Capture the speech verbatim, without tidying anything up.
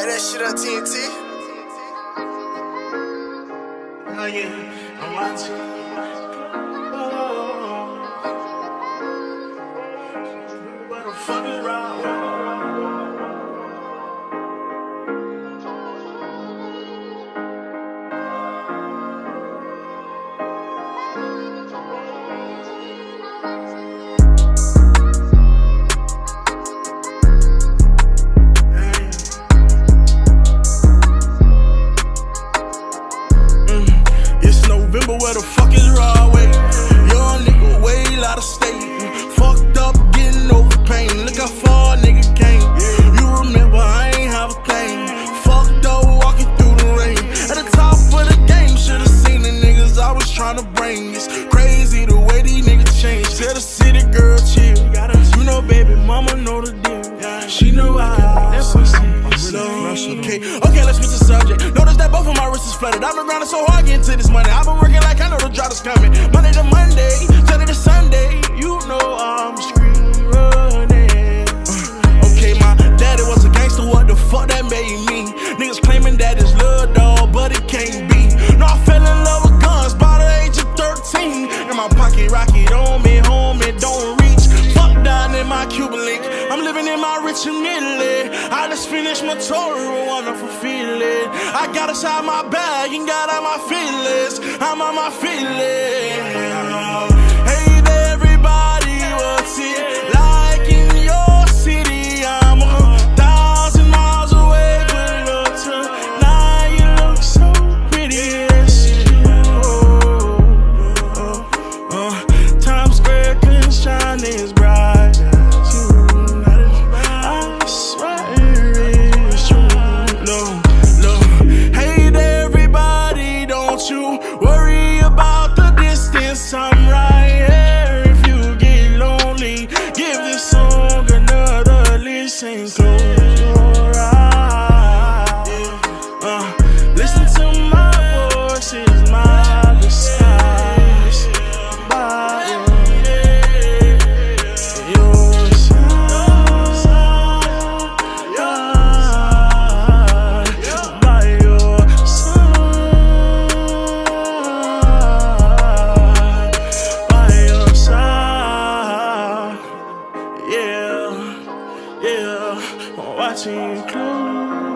Light that shit up, T N T. Oh yeah, I'm watching. Oh, what the fuck is wrong? November, where the fuck is Broadway? Young nigga way out of state. Fucked up, getting over pain. Look how far a nigga came. You remember I ain't have a thing. Fucked up, walking through the rain. At the top of the game, should've seen the niggas I was trying to bring. It's crazy the way these niggas change. Tell the city girl chill. You know, baby, mama know the deal. She know I that's what she Okay, okay, let's switch the subject. Notice that both of my wrists is flooded. I've been grinding so hard getting to this money. I've been working like I know the drop is coming. Monday to Monday, Sunday to Sunday. You know I'm screaming running. Uh, okay, my daddy was a gangster. What the fuck that made me? Niggas claiming that it's love, dog, but it can't be. No, I fell in love with guns by the age of thirteen. In my pocket, rocket on me, home, it don't reach. Fuck down in my Cuban link. I'm living in my rich and Italy. I just finished my tour, a wonderful feeling. I got inside my bag and got out my feelings. I'm on my feelings. Hey there, everybody, what's it like in your city? I'm a thousand miles away, but look tonight, you look so pretty. Yes, you do. Oh, oh, oh. Times Square can shine as bright. Worry about the distance, I'm right here. If you get lonely, give this song another listen. Close your eyes. Uh, listen to my voice, it's my disguise. By your side, by your side. Yeah, yeah, I'm watching you close.